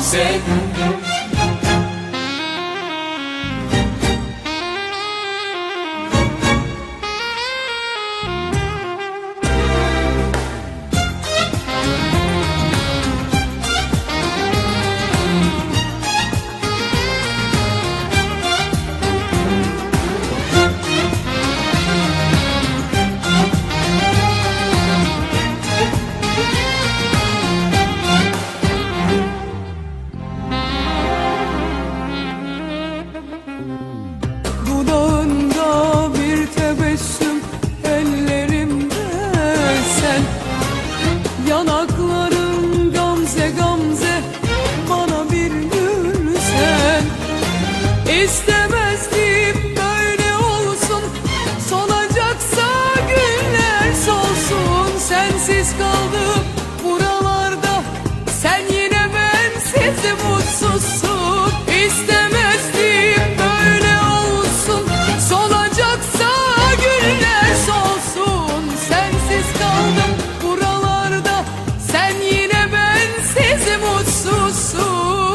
hapset. Dudağında bir tebessüm, ellerimde sen, yanakların gamze gamze, bana bir gülsen. İstemezdim böyle olsun, solacaksa günler solsun. Sensiz kaldım buralarda, sen yine bensiz mutsuzsun. İstemezdim böyle olsun, solacaksa günler solsun. Sensiz kaldım buralarda, sen yine bensiz mutsuzsun.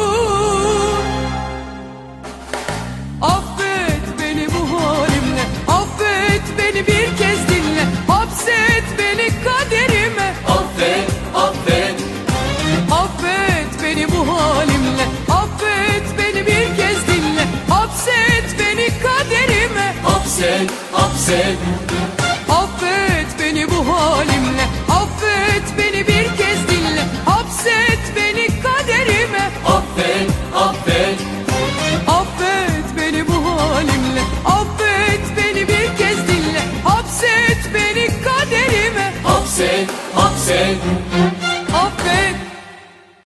Affet beni bu halimle, affet beni bir kez dinle, hapset beni kaderime. Affet, affet. Affet beni bu halimle, affet beni bir kez dinle, hapset beni kaderime. Hapset, hapset. Affet beni bu halimle, affet beni bir kez dinle, hapset beni kaderime. Affet, affet. Affet beni bu halimle, affet beni bir kez dinle, hapset beni kaderime. Hapset, hapset.